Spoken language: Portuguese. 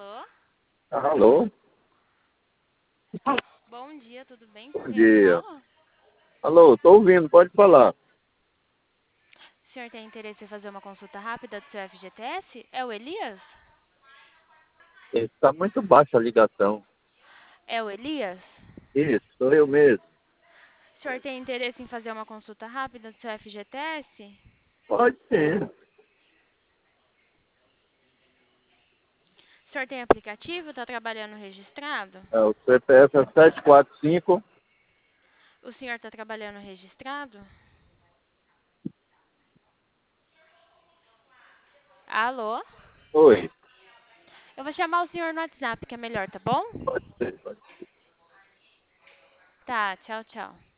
Alô? Alô? Bom dia, tudo bem? Com Bom quem eu dia. falo? Alô, tô ouvindo, pode falar. O senhor tem interesse em fazer uma consulta rápida do seu FGTS? É o Elias? Está muito baixa a ligação. É o Elias? Isso, sou eu mesmo. O senhor tem interesse em fazer uma consulta rápida do seu FGTS? Pode ser. O senhor tem aplicativo? Está trabalhando registrado? O CPF é 745. O senhor está trabalhando registrado? Alô? Oi. Eu vou chamar o senhor no WhatsApp, que é melhor, tá bom? Pode ser, pode ser. Tá, tchau, tchau.